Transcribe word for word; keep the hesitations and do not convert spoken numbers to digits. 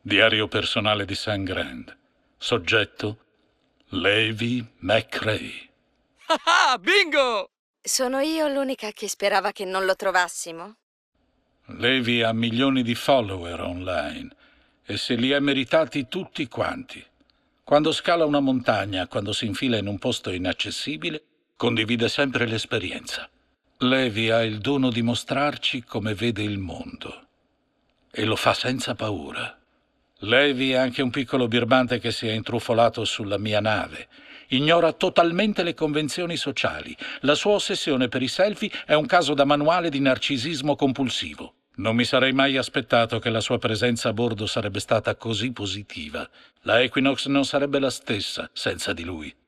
Diario personale di Sam Grant. Soggetto Levi McRae. Ah, bingo! Sono io l'unica che sperava che non lo trovassimo? Levi ha milioni di follower online e se li ha meritati tutti quanti. Quando scala una montagna, quando si infila in un posto inaccessibile, condivide sempre l'esperienza. Levi ha il dono di mostrarci come vede il mondo e lo fa senza paura. Levi è anche un piccolo birbante che si è intrufolato sulla mia nave. Ignora totalmente le convenzioni sociali. La sua ossessione per i selfie è un caso da manuale di narcisismo compulsivo. Non mi sarei mai aspettato che la sua presenza a bordo sarebbe stata così positiva. La Equinox non sarebbe la stessa senza di lui.